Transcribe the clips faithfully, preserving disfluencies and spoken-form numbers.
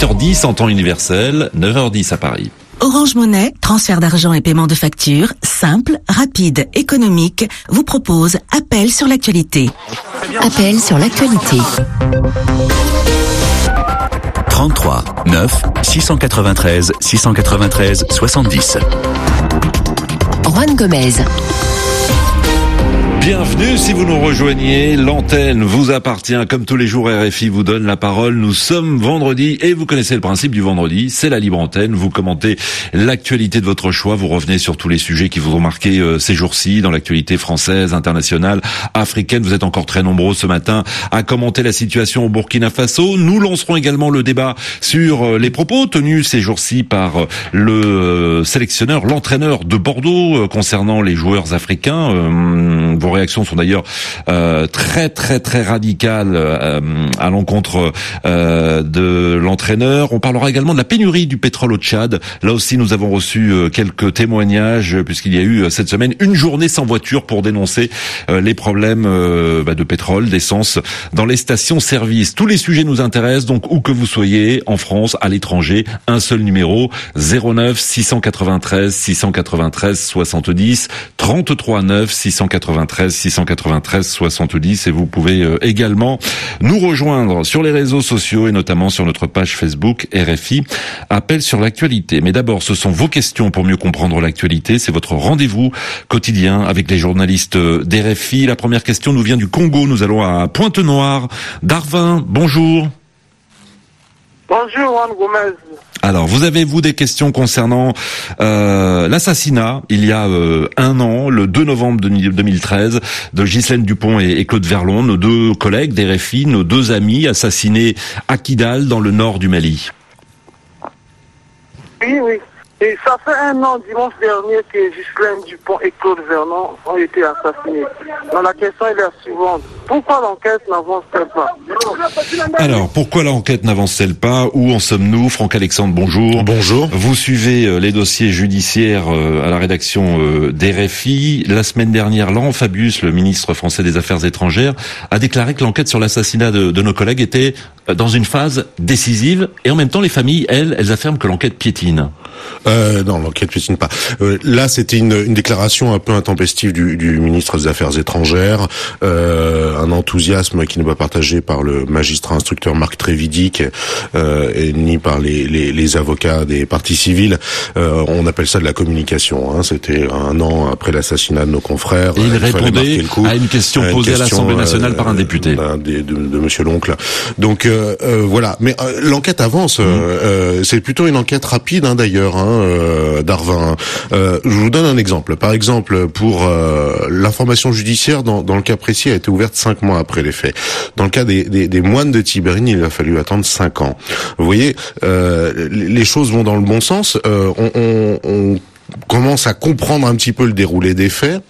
huit heures dix en temps universel, neuf heures dix à Paris. Orange Monnaie, transfert d'argent et paiement de factures, simple, rapide, économique, vous propose Appel sur l'actualité. Appel sur l'actualité. trente-trois neuf six cent quatre-vingt-treize six cent quatre-vingt-treize soixante-dix. Juan Gomez. Bienvenue si vous nous rejoignez, l'antenne vous appartient, comme tous les jours R F I vous donne la parole. Nous sommes vendredi et vous connaissez le principe du vendredi, c'est la libre antenne, vous commentez l'actualité de votre choix, vous revenez sur tous les sujets qui vous ont marqué euh, ces jours-ci dans l'actualité française, internationale, africaine. Vous êtes encore très nombreux ce matin à commenter la situation au Burkina Faso. Nous lancerons également le débat sur euh, les propos tenus ces jours-ci par euh, le euh, sélectionneur, l'entraîneur de Bordeaux euh, concernant les joueurs africains. Euh, vos réactions sont d'ailleurs euh, très très très radicales euh, à l'encontre euh, de l'entraîneur. On parlera également de la pénurie du pétrole au Tchad. Là aussi, nous avons reçu euh, quelques témoignages puisqu'il y a eu euh, cette semaine une journée sans voiture pour dénoncer euh, les problèmes euh, bah, de pétrole, d'essence dans les stations-service. Tous les sujets nous intéressent, donc où que vous soyez, en France, à l'étranger, un seul numéro, zéro neuf six cent quatre-vingt-treize six cent quatre-vingt-treize soixante-dix, trente-trois neuf six cent quatre-vingt-treize six cent quatre-vingt-treize soixante-dix, et vous pouvez euh, également nous rejoindre sur les réseaux sociaux et notamment sur notre page Facebook R F I Appel sur l'actualité. Mais d'abord, ce sont vos questions pour mieux comprendre l'actualité. C'est votre rendez-vous quotidien avec les journalistes d'R F I. La première question nous vient du Congo. Nous allons à Pointe-Noire. Darwin, bonjour. Bonjour Juan Gomez. Alors, vous avez, vous, des questions concernant euh, l'assassinat, il y a euh, un an, le deux novembre deux mille treize, de Ghislaine Dupont et, et Claude Verlon, nos deux collègues d'R F I, nos deux amis, assassinés à Kidal, dans le nord du Mali. Oui, oui. Et ça fait un an, dimanche dernier, que Ghislaine Dupont et Claude Vernon ont été assassinés. Donc la question est la suivante. Pourquoi l'enquête n'avance-t-elle pas? Alors, pourquoi l'enquête n'avance-t-elle pas? Où en sommes-nous? Franck-Alexandre, bonjour. Bonjour. Vous suivez les dossiers judiciaires à la rédaction d'R F I. La semaine dernière, Laurent Fabius, le ministre français des Affaires étrangères, a déclaré que l'enquête sur l'assassinat de, de nos collègues était dans une phase décisive. Et en même temps, les familles, elles, elles affirment que l'enquête piétine. Euh, non, l'enquête piétine pas. Euh, là, c'était une, une déclaration un peu intempestive du, du ministre des Affaires étrangères, euh, un enthousiasme qui n'est pas partagé par le magistrat instructeur Marc Trévidic euh, et ni par les, les, les avocats des parties civiles. Euh, on appelle ça de la communication. Hein. C'était un an après l'assassinat de nos confrères. Et il, il répondait à une question posée à, une question, à l'Assemblée nationale euh, par un député de, de, de, de Monsieur l'oncle. Donc euh, euh, voilà. Mais euh, l'enquête avance. Mmh. Euh, c'est plutôt une enquête rapide, hein, d'ailleurs. Hein, euh, Darwin. Euh, je vous donne un exemple. Par exemple, pour euh, l'information judiciaire, dans, dans le cas précis, a été ouverte cinq mois après les faits. Dans le cas des, des, des moines de Tibérine, il a fallu attendre cinq ans. Vous voyez, euh, les choses vont dans le bon sens. Euh, on, on, on commence à comprendre un petit peu le déroulé des faits.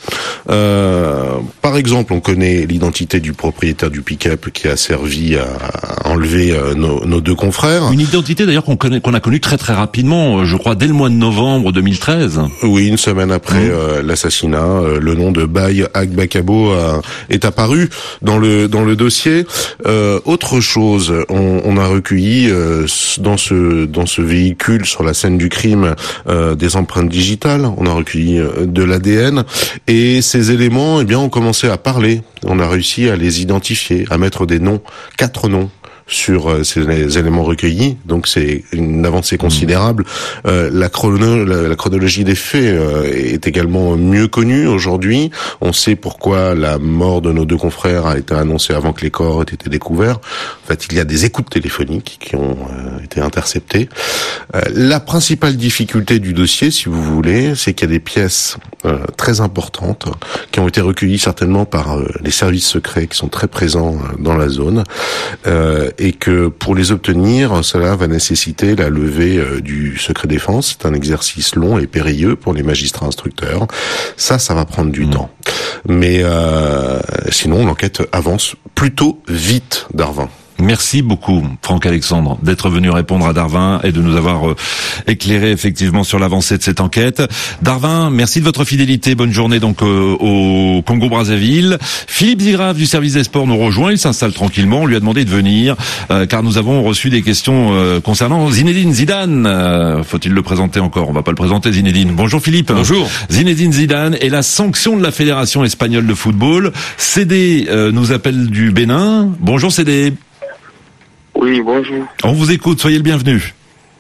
Euh, par exemple, on connaît l'identité du propriétaire du pick-up qui a servi à enlever euh, nos, nos deux confrères. Une identité d'ailleurs qu'on connaît, qu'on a connue très très rapidement, je crois dès le mois de novembre deux mille treize. Oui, une semaine après mmh. euh, l'assassinat, euh, le nom de Baye Agbakabo euh, est apparu dans le dans le dossier. Euh, autre chose, on, on a recueilli euh, dans ce dans ce véhicule sur la scène du crime euh, des empreintes digitales. On a recueilli de l'A D N et ces éléments, eh bien, ont commencé à parler. On a réussi à les identifier, à mettre des noms, quatre noms sur ces éléments recueillis, donc c'est une avancée considérable. Euh, la, chrono, la, la chronologie des faits euh, est également mieux connue aujourd'hui. On sait pourquoi la mort de nos deux confrères a été annoncée avant que les corps aient été découverts. En fait, il y a des écoutes téléphoniques qui ont euh, été interceptées. Euh, la principale difficulté du dossier, si vous voulez, c'est qu'il y a des pièces euh, très importantes qui ont été recueillies certainement par euh, les services secrets qui sont très présents euh, dans la zone. Euh, et que pour les obtenir, cela va nécessiter la levée euh, du secret défense. C'est un exercice long et périlleux pour les magistrats instructeurs. Ça, ça va prendre du mmh. temps. Mais euh, sinon, l'enquête avance plutôt vite, Darwin. Merci beaucoup, Franck Alexandre, d'être venu répondre à Darwin et de nous avoir euh, éclairé effectivement sur l'avancée de cette enquête. Darwin, merci de votre fidélité. Bonne journée donc euh, au Congo-Brazzaville. Philippe Zigrave du service des sports nous rejoint. Il s'installe tranquillement. On lui a demandé de venir euh, car nous avons reçu des questions euh, concernant Zinedine Zidane. Euh, faut-il le présenter encore? On va pas le présenter, Zinedine. Bonjour Philippe. Bonjour. Zinedine Zidane et la sanction de la Fédération espagnole de football. Cédé euh, nous appelle du Bénin. Bonjour Cédé. Oui, bonjour. On vous écoute, soyez le bienvenu.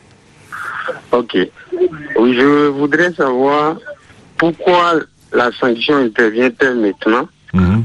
Ok. Oui, je voudrais savoir pourquoi la sanction intervient-elle maintenant Mmh.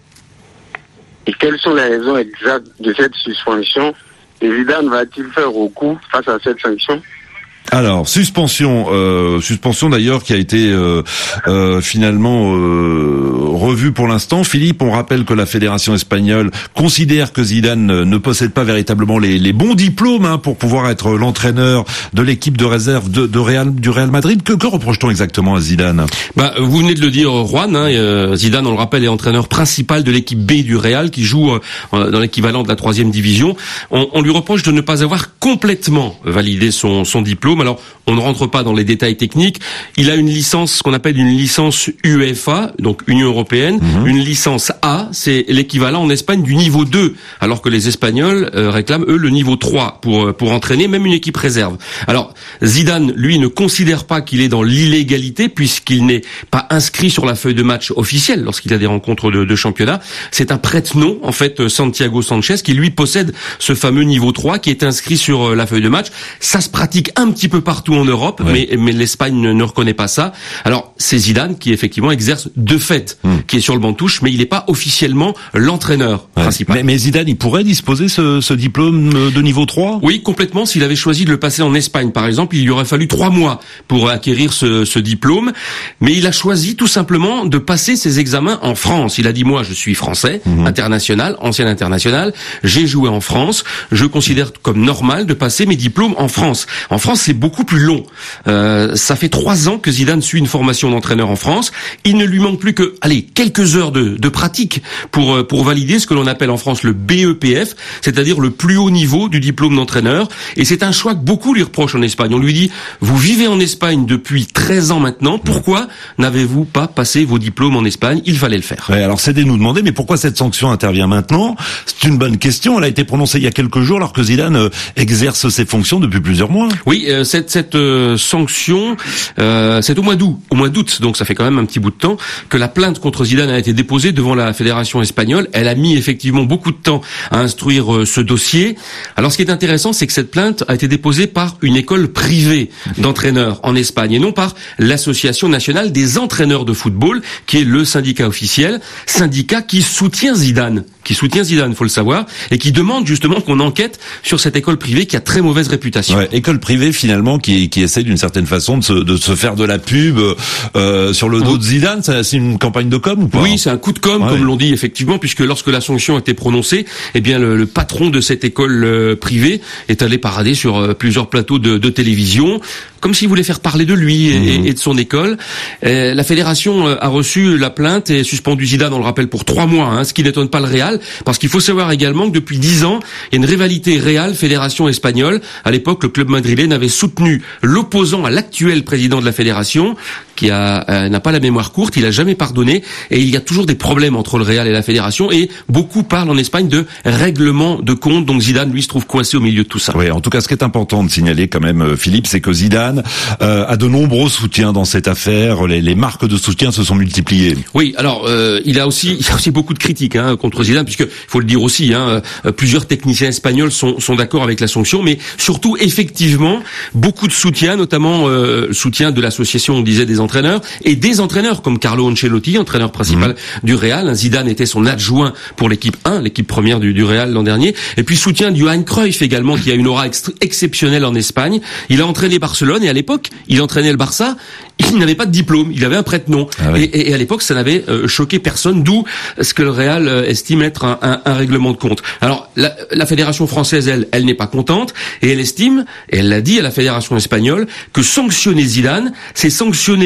et quelles sont les raisons exactes de cette suspension. Et Zidane va-t-il faire recours face à cette sanction? Alors, suspension, euh, suspension d'ailleurs qui a été euh, euh, finalement euh, revue pour l'instant. Philippe, on rappelle que la fédération espagnole considère que Zidane ne possède pas véritablement les, les bons diplômes hein, pour pouvoir être l'entraîneur de l'équipe de réserve de, de Real, du Real Madrid. Que, que reproche-t-on exactement à Zidane? Bah, vous venez de le dire, Juan. Hein, euh, Zidane, on le rappelle, est entraîneur principal de l'équipe B du Real, qui joue euh, dans l'équivalent de la troisième division. On, on lui reproche de ne pas avoir complètement validé son, son diplôme. Alors, on ne rentre pas dans les détails techniques. Il a une licence, ce qu'on appelle une licence UEFA, donc Union Européenne. Mmh. Une licence A, c'est l'équivalent en Espagne du niveau deux, alors que les Espagnols euh, réclament, eux, le niveau trois pour pour entraîner même une équipe réserve. Alors, Zidane, lui, ne considère pas qu'il est dans l'illégalité, puisqu'il n'est pas inscrit sur la feuille de match officielle lorsqu'il a des rencontres de, de championnat. C'est un prête-nom, en fait, Santiago Sanchez, qui, lui, possède ce fameux niveau trois qui est inscrit sur la feuille de match. Ça se pratique un petit peu partout en Europe, ouais. mais, mais l'Espagne ne, ne reconnaît pas ça. Alors, c'est Zidane qui, effectivement, exerce de fait, mmh. qui est sur le banc de touche, mais il n'est pas officiellement l'entraîneur ouais. principal. Mais, mais Zidane, il pourrait disposer ce, ce diplôme de niveau trois? Oui, complètement. S'il avait choisi de le passer en Espagne, par exemple, il lui aurait fallu trois mois pour acquérir ce, ce diplôme. Mais il a choisi tout simplement de passer ses examens en France. Il a dit, moi, je suis français, mmh. international, ancien international. J'ai joué en France. Je considère comme normal de passer mes diplômes en France. En France, c'est beaucoup plus long. Euh, ça fait trois ans que Zidane suit une formation d'entraîneur en France. Il ne lui manque plus que, allez, quelques heures de, de pratique pour pour valider ce que l'on appelle en France le B E P F, c'est-à-dire le plus haut niveau du diplôme d'entraîneur. Et c'est un choix que beaucoup lui reprochent en Espagne. On lui dit, vous vivez en Espagne depuis treize ans maintenant, pourquoi n'avez-vous pas passé vos diplômes en Espagne? Il fallait le faire. Ouais, alors c'est de nous demander, mais pourquoi cette sanction intervient maintenant? C'est une bonne question. Elle a été prononcée il y a quelques jours, alors que Zidane euh, exerce ses fonctions depuis plusieurs mois. Oui, euh, cette cette euh, sanction, euh, c'est au mois d'août, au mois d'août, donc ça fait quand même un petit bout de temps que la plainte contre Zidane a été déposée devant la fédération espagnole. Elle a mis effectivement beaucoup de temps à instruire euh, ce dossier. Alors ce qui est intéressant, c'est que cette plainte a été déposée par une école privée d'entraîneurs en Espagne et non par l'Association nationale des entraîneurs de football, qui est le syndicat officiel, syndicat qui soutient Zidane, qui soutient Zidane, faut le savoir, et qui demande justement qu'on enquête sur cette école privée qui a très mauvaise réputation. Ouais, école privée finalement qui qui essaie d'une certaine façon de se de se faire de la pub euh, sur le dos de Zidane. C'est une campagne de com ou pas? Oui, c'est un coup de com, ouais. comme l'on dit effectivement, puisque lorsque la sanction a été prononcée, eh bien le, le patron de cette école euh, privée est allé parader sur euh, plusieurs plateaux de, de télévision, comme s'il voulait faire parler de lui et, mmh. et de son école. Et la fédération a reçu la plainte et suspendu Zidane, on le rappelle, pour trois mois, hein, ce qui n'étonne pas le Real, parce qu'il faut savoir également que depuis dix ans, il y a une rivalité Real-Fédération espagnole. À l'époque, le club madrilène avait soutenu l'opposant à l'actuel président de la fédération, qui a euh, n'a pas la mémoire courte, il a jamais pardonné, et il y a toujours des problèmes entre le Real et la fédération, et beaucoup parlent en Espagne de règlement de compte, donc Zidane, lui, se trouve coincé au milieu de tout ça. Oui, en tout cas, ce qui est important de signaler quand même, Philippe, c'est que Zidane euh, a de nombreux soutiens dans cette affaire, les, les marques de soutien se sont multipliées. Oui, alors, euh, il a aussi il y a aussi beaucoup de critiques hein, contre Zidane, puisque, il faut le dire aussi, hein, euh, plusieurs techniciens espagnols sont, sont d'accord avec la sanction, mais surtout, effectivement, beaucoup de soutien, notamment euh, soutien de l'association, on disait, des entraîneurs, et des entraîneurs comme Carlo Ancelotti, entraîneur principal mmh. du Real. Zidane était son adjoint pour l'équipe un, l'équipe première du, du Real l'an dernier, et puis soutien de Johan Cruyff également, qui a une aura ex- exceptionnelle en Espagne. Il a entraîné Barcelone, et à l'époque, il entraînait le Barça, il n'avait pas de diplôme, il avait un prête-nom. Ah oui. et, et à l'époque, ça n'avait euh, choqué personne, d'où ce que le Real euh, estime être un, un, un règlement de compte. Alors, la, la fédération française, elle, elle n'est pas contente, et elle estime, et elle l'a dit à la fédération espagnole, que sanctionner Zidane, c'est sanctionner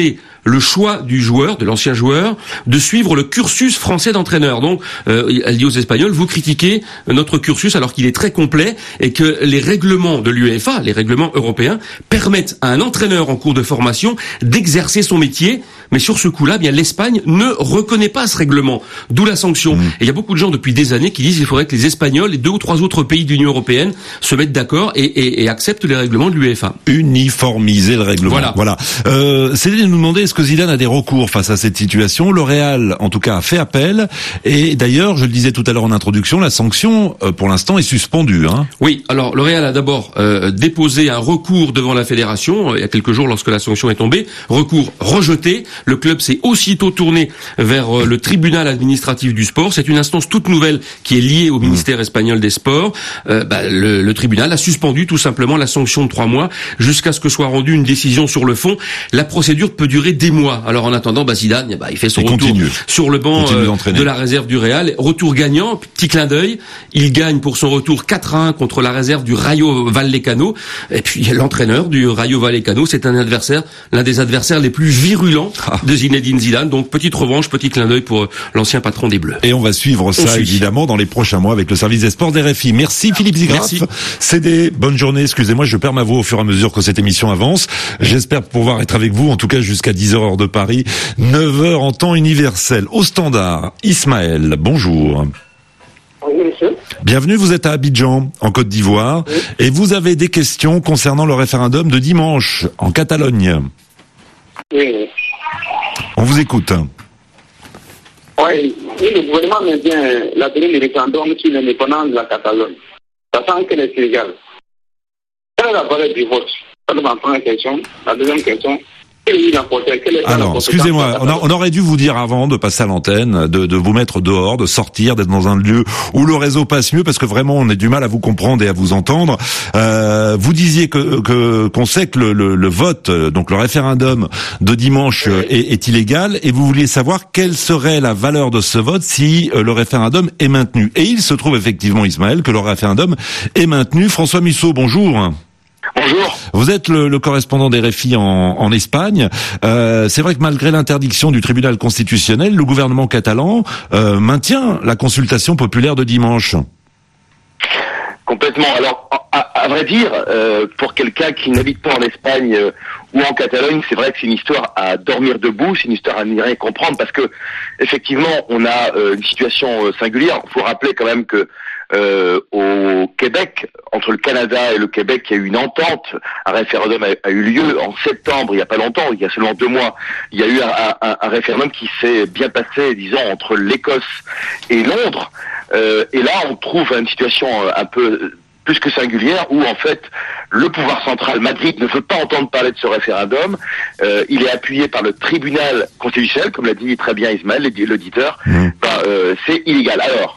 le choix du joueur, de l'ancien joueur, de suivre le cursus français d'entraîneur. Donc, euh, elle dit aux Espagnols, vous critiquez notre cursus alors qu'il est très complet et que les règlements de l'UEFA, les règlements européens, permettent à un entraîneur en cours de formation d'exercer son métier. Mais sur ce coup-là, bien l'Espagne ne reconnaît pas ce règlement, d'où la sanction. Mmh. Et il y a beaucoup de gens depuis des années qui disent qu'il faudrait que les Espagnols et deux ou trois autres pays de l'Union européenne se mettent d'accord et, et, et acceptent les règlements de l'UEFA. Uniformiser le règlement. Voilà. voilà. Euh, c'est de nous demander est-ce que Zidane a des recours face à cette situation. Le Real, en tout cas, a fait appel. Et d'ailleurs, je le disais tout à l'heure en introduction, la sanction, euh, pour l'instant, est suspendue. Hein. Oui. Alors, le Real a d'abord euh, déposé un recours devant la fédération euh, il y a quelques jours lorsque la sanction est tombée. Recours rejeté. Le club s'est aussitôt tourné vers euh, le tribunal administratif du sport. C'est une instance toute nouvelle qui est liée au ministère espagnol des Sports. Euh, bah, le, le tribunal a suspendu tout simplement la sanction de trois mois jusqu'à ce que soit rendue une décision sur le fond. La procédure peut durer des mois. Alors en attendant, bah, Zidane, bah, il fait son il retour continue. sur le banc euh, de la réserve du Real. Retour gagnant, petit clin d'œil. Il gagne pour son retour quatre à un contre la réserve du Rayo Vallecano. Et puis l'entraîneur du Rayo Vallecano, c'est un adversaire, l'un des adversaires les plus virulents de Zinedine Zidane. Donc petite revanche, petit clin d'œil pour l'ancien patron des Bleus. Et on va suivre ça on évidemment dans les prochains mois avec le service des sports d'R F I. Merci Philippe Zigraf. C'est des bonnes journées. Excusez-moi, je perds ma voix au fur et à mesure que cette émission avance. J'espère pouvoir être avec vous, en tout cas jusqu'à dix heures heure de Paris, neuf heures en temps universel. Au standard, Ismaël, bonjour. Oui, monsieur. Bienvenue, vous êtes à Abidjan, en Côte d'Ivoire, oui. Et vous avez des questions concernant le référendum de dimanche, en Catalogne. Oui. On vous écoute. Oui, le gouvernement maintient la tenue du référendum sur l'indépendance de la Catalogne, sachant qu'elle est illégale. Quelle est la valeur du vote? Ça, c'est ma première question. La deuxième question, quelle est l'importance? Alors, excusez-moi, on, a, on aurait dû vous dire avant de passer à l'antenne, de, de vous mettre dehors, de sortir, d'être dans un lieu où le réseau passe mieux, parce que vraiment, on a du mal à vous comprendre et à vous entendre. Euh, vous disiez que, que qu'on sait que le, le, le vote, donc le référendum de dimanche est, est illégal, et vous vouliez savoir quelle serait la valeur de ce vote si le référendum est maintenu. Et il se trouve effectivement, Ismaël, que le référendum est maintenu. François Musso, bonjour. Bonjour. Vous êtes le, le correspondant des R F I en, en Espagne. Euh, c'est vrai que malgré l'interdiction du tribunal constitutionnel, le gouvernement catalan euh, maintient la consultation populaire de dimanche. Complètement. Alors, à, à vrai dire, euh, pour quelqu'un qui n'habite pas en Espagne euh, ou en Catalogne, c'est vrai que c'est une histoire à dormir debout, c'est une histoire à n'y rien comprendre, parce que effectivement, on a euh, une situation euh, singulière. Il faut rappeler quand même que Euh, au Québec, entre le Canada et le Québec, il y a eu une entente, un référendum a, a eu lieu en septembre, il n'y a pas longtemps, il y a seulement deux mois, il y a eu un, un, un référendum qui s'est bien passé, disons, entre l'Écosse et Londres, euh, et là on trouve une situation un peu plus que singulière, où en fait le pouvoir central, Madrid, ne veut pas entendre parler de ce référendum. Euh, il est appuyé par le tribunal constitutionnel, comme l'a dit très bien Ismaël, l'auditeur. Mmh. Ben, euh, c'est illégal. Alors,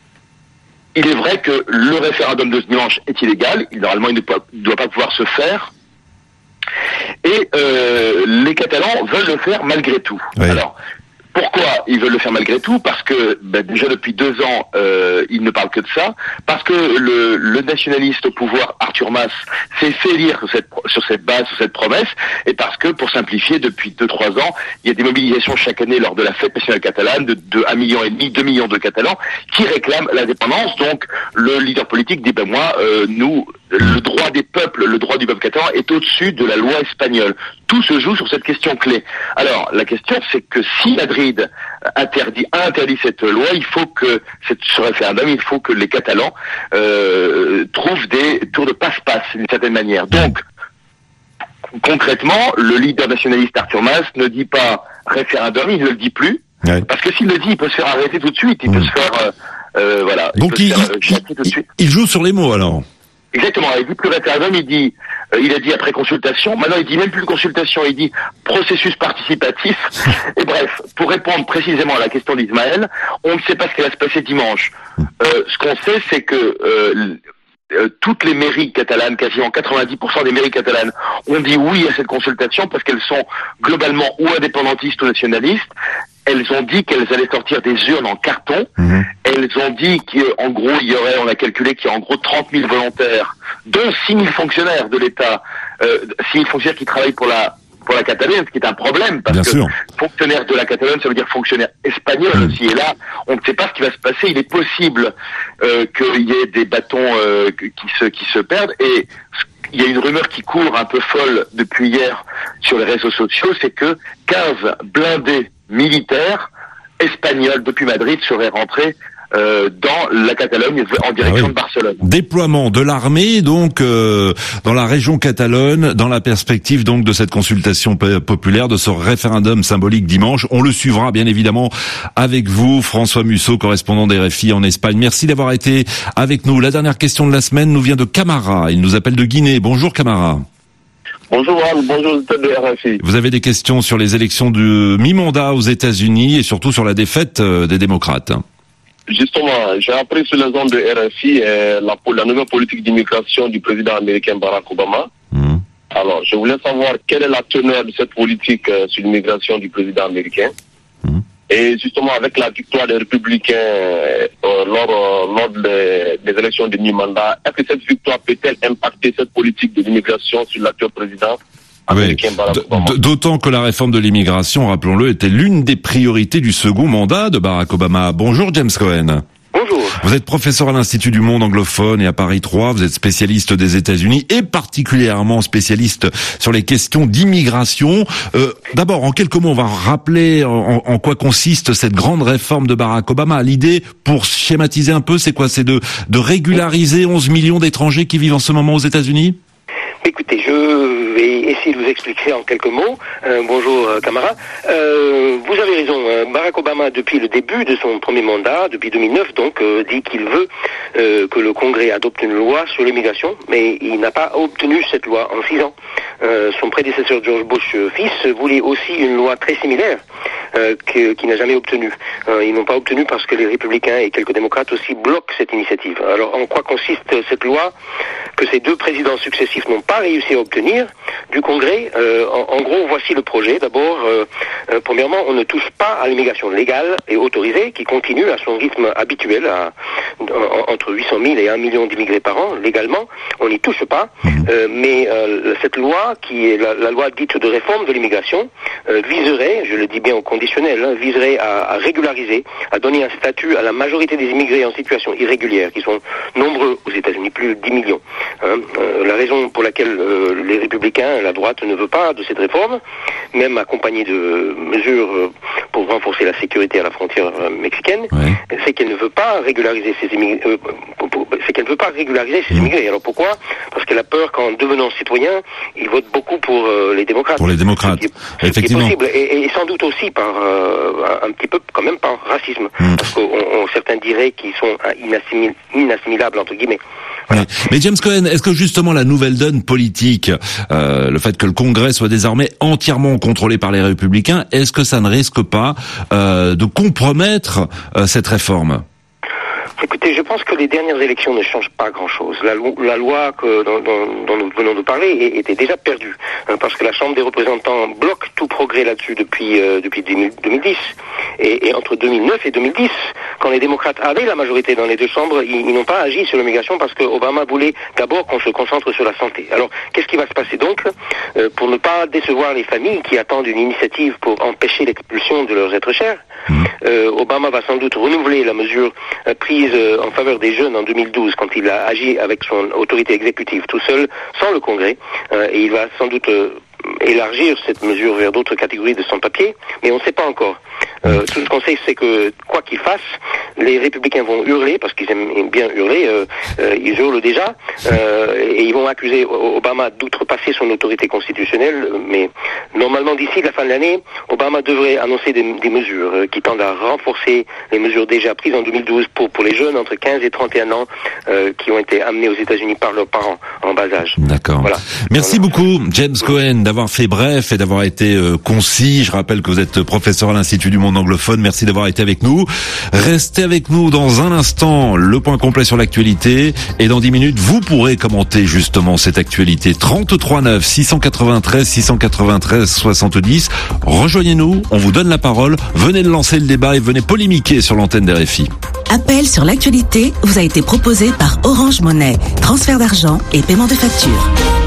il est vrai que le référendum de ce dimanche est illégal. Il, normalement, il ne doit, doit pas pouvoir se faire. Et euh, les Catalans veulent le faire malgré tout. Oui. Alors, pourquoi ils veulent le faire malgré tout? Parce que ben, déjà depuis deux ans, euh, ils ne parlent que de ça. Parce que le, le nationaliste au pouvoir, Artur Mas, s'est fait élire sur cette, sur cette base, sur cette promesse. Et parce que, pour simplifier, depuis deux trois ans, il y a des mobilisations chaque année lors de la fête nationale catalane de, de un million et demi, deux millions de Catalans qui réclament l'indépendance. Donc, le leader politique dit, ben moi, euh, nous, le droit des peuples, le droit du peuple catalan est au-dessus de la loi espagnole. Tout se joue sur cette question clé. Alors, la question, c'est que si Madrid interdit, interdit cette loi, il faut que, cette, ce référendum, il faut que les Catalans euh, trouvent des tours de passe-passe, d'une certaine manière. Donc, concrètement, le leader nationaliste Artur Mas ne dit pas référendum, il ne le dit plus, ouais. Parce que s'il le dit, il peut se faire arrêter tout de suite, il mmh. peut se faire, euh, euh, voilà. Donc, il, faire, il, euh, tout de suite. il joue sur les mots, alors. Exactement, il dit plus référendum, il dit, euh, il a dit après consultation, maintenant il dit même plus consultation, il dit processus participatif, et bref, pour répondre précisément à la question d'Ismaël, on ne sait pas ce qui va se passer dimanche. Euh, ce qu'on sait, c'est que euh, euh, toutes les mairies catalanes, quasiment quatre-vingt-dix pour cent des mairies catalanes, ont dit oui à cette consultation parce qu'elles sont globalement ou indépendantistes ou nationalistes. Elles ont dit qu'elles allaient sortir des urnes en carton. Mmh. Elles ont dit qu'en gros, il y aurait, on a calculé qu'il y a en gros trente mille volontaires, dont six mille fonctionnaires de l'État, euh, six mille fonctionnaires qui travaillent pour la pour la Catalogne, ce qui est un problème, parce Bien que sûr. fonctionnaire de la Catalogne, ça veut dire fonctionnaire espagnol Mmh. aussi. Et là, on ne sait pas ce qui va se passer. Il est possible euh, qu'il y ait des bâtons euh, qui se qui se perdent. Et il y a une rumeur qui court un peu folle depuis hier sur les réseaux sociaux, c'est que quinze blindés militaires espagnols depuis Madrid seraient rentrés euh, dans la Catalogne en direction Ah oui. de Barcelone. Déploiement de l'armée donc euh, dans la région catalane, dans la perspective donc de cette consultation p- populaire, de ce référendum symbolique dimanche. On le suivra bien évidemment avec vous, François Musso, correspondant des R F I en Espagne. Merci d'avoir été avec nous. La dernière question de la semaine nous vient de Camara. Il nous appelle de Guinée. Bonjour Camara. Bonjour Anne, bonjour de R F I. Vous avez des questions sur les élections de mi-mandat aux États-Unis et surtout sur la défaite euh, des démocrates. Justement, j'ai appris sur les ondes de R F I euh, la, la nouvelle politique d'immigration du président américain Barack Obama. Mmh. Alors, je voulais savoir quelle est la teneur de cette politique euh, sur l'immigration du président américain. Mmh. Et justement, avec la victoire des républicains euh, lors, euh, lors des, des élections de mi-mandat, est-ce que cette victoire peut-elle impacter cette politique de l'immigration sur l'actuel président américain Barack D- Obama? d- D'autant que la réforme de l'immigration, rappelons-le, était l'une des priorités du second mandat de Barack Obama. Bonjour James Cohen. Bonjour. Vous êtes professeur à l'Institut du Monde anglophone et à Paris trois, vous êtes spécialiste des États-Unis et particulièrement spécialiste sur les questions d'immigration. Euh, D'abord, en quelques mots, on va rappeler en, en quoi consiste cette grande réforme de Barack Obama. L'idée, pour schématiser un peu, c'est quoi? C'est de, de régulariser onze millions d'étrangers qui vivent en ce moment aux États-Unis? Écoutez, je vais essayer de vous expliquer en quelques mots. Euh, bonjour euh, Camara. Euh, vous avez raison, euh, Barack Obama, depuis le début de son premier mandat, depuis deux mille neuf donc, euh, dit qu'il veut euh, que le Congrès adopte une loi sur l'immigration, mais il n'a pas obtenu cette loi en six ans. Euh, son prédécesseur George Bush euh, fils voulait aussi une loi très similaire, euh, que, qui n'a jamais obtenu. Euh, ils n'ont pas obtenu parce que les républicains et quelques démocrates aussi bloquent cette initiative. Alors en quoi consiste cette loi que ces deux présidents successifs n'ont pas réussi à obtenir du Congrès? euh, en, en gros, voici le projet. D'abord, euh, euh, premièrement, on ne touche pas à l'immigration légale et autorisée qui continue à son rythme habituel, à, en, entre huit cent mille et un million d'immigrés par an, légalement. On n'y touche pas. Euh, mais euh, cette loi, qui est la, la loi dite de réforme de l'immigration, euh, viserait, je le dis bien au conditionnel, hein, viserait à, à régulariser, à donner un statut à la majorité des immigrés en situation irrégulière, qui sont nombreux aux États-Unis, plus de dix millions. Hein. Euh, la raison pour laquelle euh, les républicains, la droite, ne veut pas de cette réforme, même accompagnée de mesures euh, pour renforcer la sécurité à la frontière euh, mexicaine, Ouais. c'est qu'elle ne veut pas régulariser ces immigrés. Euh, pour- pour- c'est qu'elle ne veut pas régulariser ces immigrés. Alors pourquoi? Parce qu'elle a peur qu'en devenant citoyen, ils votent beaucoup pour euh, les démocrates. Pour les démocrates, Ce qui est- ce qui est effectivement. possible. Et, et sans doute aussi par euh, un, un petit peu, quand même, par racisme. Mm. Parce que on- on- certains diraient qu'ils sont euh, inassimil- inassimilables entre guillemets. Ouais. Mais James Cohen, est-ce que justement la nouvelle donne politique, euh, le fait que le Congrès soit désormais entièrement contrôlé par les républicains, est-ce que ça ne risque pas euh, de compromettre euh, cette réforme? Écoutez, je pense que les dernières élections ne changent pas grand-chose. La, lo- la loi que, dont, dont- dont nous venons de parler é- était déjà perdue, hein, parce que la Chambre des représentants bloque tout progrès là-dessus depuis, euh, depuis deux mille dix. Et, et entre deux mille neuf et deux mille dix, quand les démocrates avaient la majorité dans les deux chambres, ils, ils n'ont pas agi sur l'immigration parce que Obama voulait d'abord qu'on se concentre sur la santé. Alors, qu'est-ce qui va se passer donc euh, pour ne pas décevoir les familles qui attendent une initiative pour empêcher l'expulsion de leurs êtres chers? Euh, Obama va sans doute renouveler la mesure euh, prise euh, en faveur des jeunes en deux mille douze quand il a agi avec son autorité exécutive tout seul, sans le Congrès, euh, et il va sans doute euh, élargir cette mesure vers d'autres catégories de sans-papiers, mais on ne sait pas encore. Euh, tout ce qu'on sait, c'est que quoi qu'ils fassent, les républicains vont hurler, parce qu'ils aiment bien hurler, euh, euh, ils hurlent déjà, euh, et ils vont accuser Obama d'outrepasser son autorité constitutionnelle, mais normalement d'ici la fin de l'année, Obama devrait annoncer des, des mesures euh, qui tendent à renforcer les mesures déjà prises en deux mille douze pour, pour les jeunes entre quinze et trente et un ans euh, qui ont été amenés aux États-Unis par leurs parents en bas âge. D'accord. Voilà. Merci Voilà. beaucoup, James Cohen, d'avoir fait bref et d'avoir été euh, concis. Je rappelle que vous êtes professeur à l'Institut du Monde anglophone. Merci d'avoir été avec nous. Restez avec nous dans un instant. Le point complet sur l'actualité. Et dans dix minutes, vous pourrez commenter justement cette actualité. trente-trois neuf, six cent quatre-vingt-treize, six cent quatre-vingt-treize, soixante-dix. Rejoignez-nous. On vous donne la parole. Venez de lancer le débat et venez polémiquer sur l'antenne d'R F I. Appel sur l'actualité vous a été proposé par Orange Monnaie. Transfert d'argent et paiement de facture.